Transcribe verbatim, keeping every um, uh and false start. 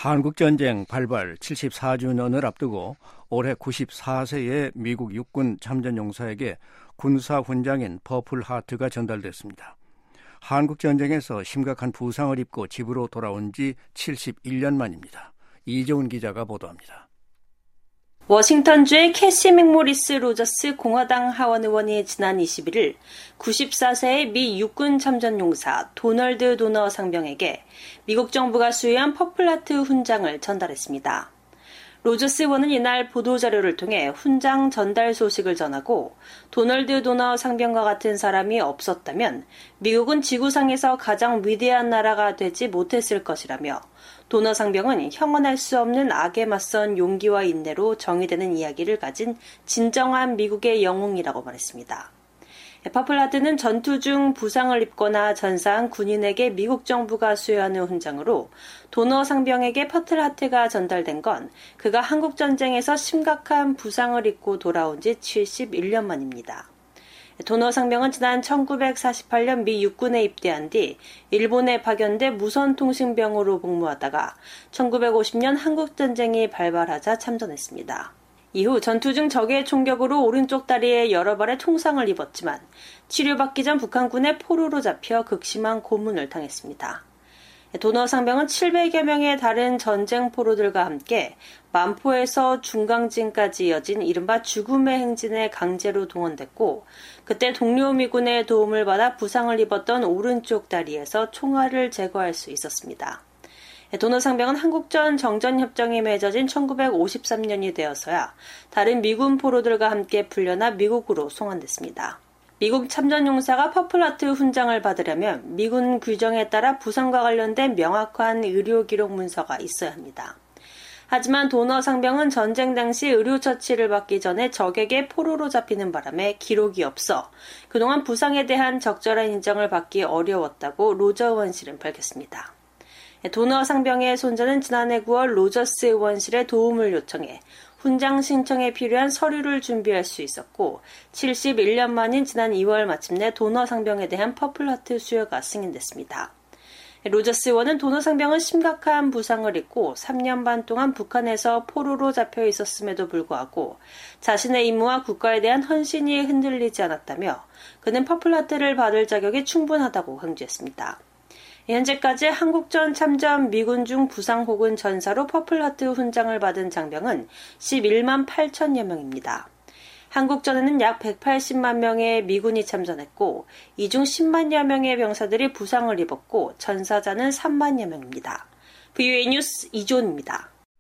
한국전쟁 발발 칠십사 주년을 앞두고 올해 구십사 세의 미국 육군 참전용사에게 군사훈장인 퍼플 하트가 전달됐습니다. 한국전쟁에서 심각한 부상을 입고 집으로 돌아온 지 칠십일 년 만입니다. 이재훈 기자가 보도합니다. 워싱턴주의 캐시 맥모리스 로저스 공화당 하원 의원이 지난 이십일일 구십사 세의 미 육군 참전용사 도널드 도너 상병에게 미국 정부가 수여한 퍼플하트 훈장을 전달했습니다. 로저스 의원은 이날 보도자료를 통해 훈장 전달 소식을 전하고 도널드 도너 상병과 같은 사람이 없었다면 미국은 지구상에서 가장 위대한 나라가 되지 못했을 것이라며 도너 상병은 형언할 수 없는 악에 맞선 용기와 인내로 정의되는 이야기를 가진 진정한 미국의 영웅이라고 말했습니다. 퍼플하트는 전투 중 부상을 입거나 전사한 군인에게 미국 정부가 수여하는 훈장으로 도너 상병에게 퍼플하트가 전달된 건 그가 한국전쟁에서 심각한 부상을 입고 돌아온 지 칠십일 년 만입니다. 도너 상병은 지난 천구백사십팔 년 미 육군에 입대한 뒤 일본에 파견돼 무선통신병으로 복무하다가 천구백오십 년 한국전쟁이 발발하자 참전했습니다. 이후 전투 중 적의 총격으로 오른쪽 다리에 여러 발의 총상을 입었지만 치료받기 전 북한군의 포로로 잡혀 극심한 고문을 당했습니다. 도너 상병은 칠백여 명의 다른 전쟁 포로들과 함께 만포에서 중강진까지 이어진 이른바 죽음의 행진에 강제로 동원됐고 그때 동료 미군의 도움을 받아 부상을 입었던 오른쪽 다리에서 총알을 제거할 수 있었습니다. 도너 상병은 한국전 정전협정이 맺어진 천구백오십삼 년이 되어서야 다른 미군 포로들과 함께 풀려나 미국으로 송환됐습니다. 미국 참전용사가 퍼플하트 훈장을 받으려면 미군 규정에 따라 부상과 관련된 명확한 의료 기록 문서가 있어야 합니다. 하지만 도너 상병은 전쟁 당시 의료 처치를 받기 전에 적에게 포로로 잡히는 바람에 기록이 없어 그동안 부상에 대한 적절한 인정을 받기 어려웠다고 로저 의원실은 밝혔습니다. 도너 상병의 손자는 지난해 구월 로저스 의원실에 도움을 요청해 훈장 신청에 필요한 서류를 준비할 수 있었고 칠십일 년 만인 지난 이월 마침내 도너 상병에 대한 퍼플하트 수여가 승인됐습니다. 로저스 의원은 도너 상병은 심각한 부상을 입고 삼 년 반 동안 북한에서 포로로 잡혀 있었음에도 불구하고 자신의 임무와 국가에 대한 헌신이 흔들리지 않았다며 그는 퍼플하트를 받을 자격이 충분하다고 강조했습니다. 현재까지 한국전 참전 미군 중 부상 혹은 전사로 퍼플하트 훈장을 받은 장병은 십일만 팔천여 명입니다. 한국전에는 약 백팔십만 명의 미군이 참전했고 이 중 십만여 명의 병사들이 부상을 입었고 전사자는 삼만여 명입니다. 브이오에이 뉴스 이존입니다.